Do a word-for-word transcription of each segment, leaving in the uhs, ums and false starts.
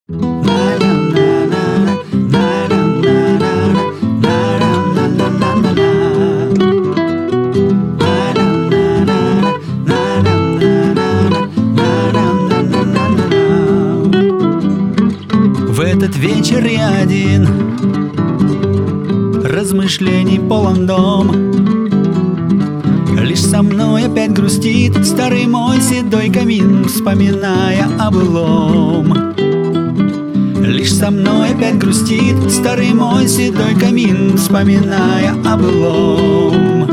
В этот вечер я один, размышлений полон дом. Лишь со мной опять грустит старый мой седой камин, вспоминая о былом. Лишь со мной опять грустит старый мой седой камин, вспоминая о былом.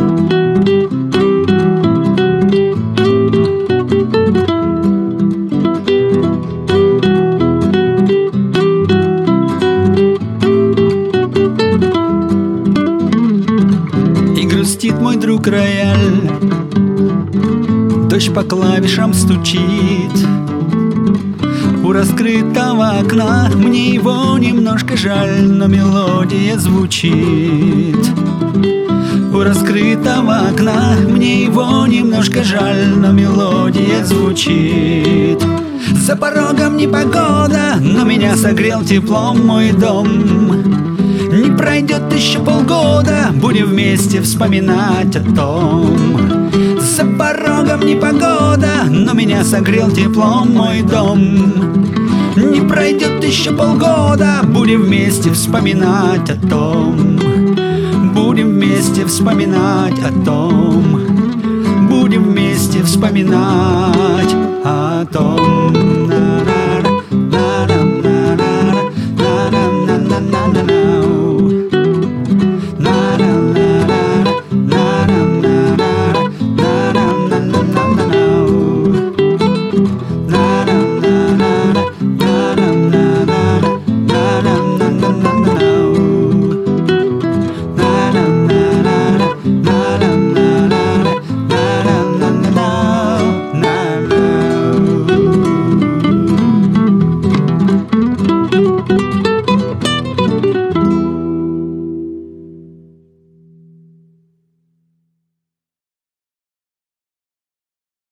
И грустит мой друг рояль, дождь по клавишам стучит. У раскрытого окна мне его немножко жаль, но мелодия звучит. У раскрытого окна мне его немножко жаль, но мелодия звучит. За порогом непогода, но меня согрел теплом мой дом. Не пройдет еще полгода, будем вместе вспоминать о том. За порогом непогода, но меня согрел теплом мой дом. Не пройдет еще полгода, будем вместе вспоминать о том. Будем вместе вспоминать о том. Будем вместе вспоминать о том.